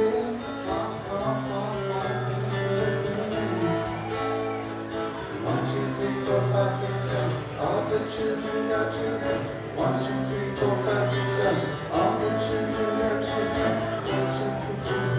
1, 2, 3, 4, 5, 6, 7. All good children got children. 1, 2, 3, 4, 5, 6, 7. All good children got children. 1, 2, 3, 4.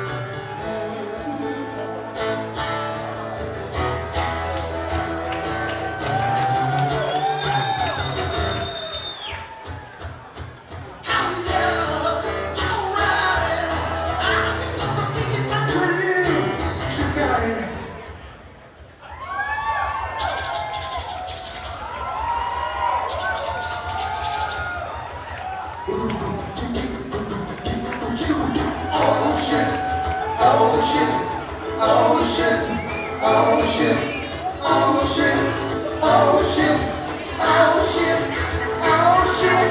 Oh shit, oh shit, oh shit, oh shit, oh shit, oh shit, oh shit, oh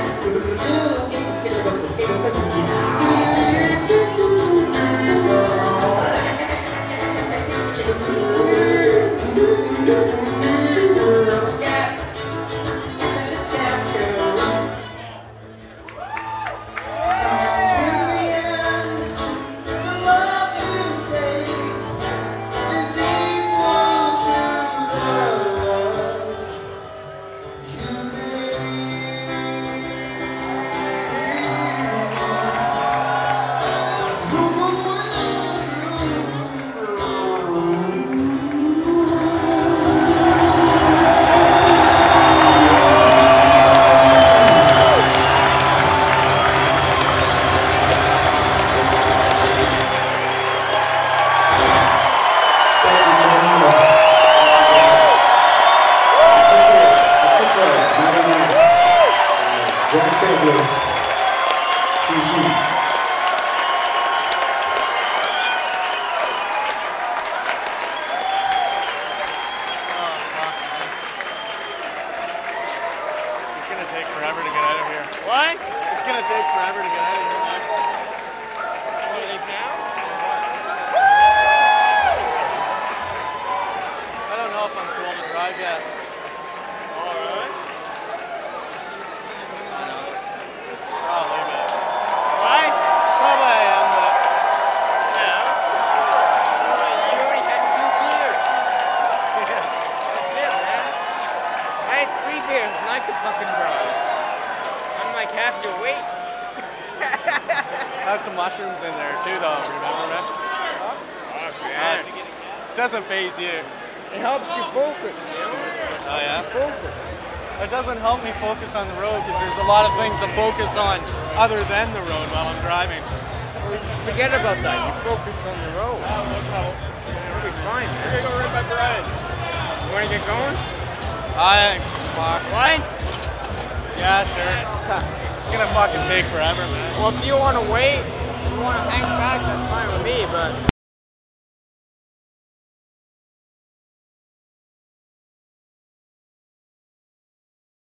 See you soon. It's gonna take forever to get out of here. What? It's gonna take forever to get out of here, man. Want to leave now? I don't know if I'm too old to drive yet. Alright. Probably, man. What? Probably I am, but... Yeah. You already had 2 beers. That's it, man. I had 3 beers and I could fucking drive. I'm like half your weight. I had some mushrooms in there too, though, remember, man? It doesn't phase you. It helps you focus, you know? Oh, yeah? Helps you focus. It doesn't help me focus on the road because there's a lot of things to focus on other than the road while I'm driving. Well, just forget about that. You focus on the road. You'll be fine, man. We're gonna go right by Brian. You want to get going? Fuck. What? Yeah, sure. It's gonna fucking take forever, man. Well, if you want to wait, you want to hang back, that's fine with me, but...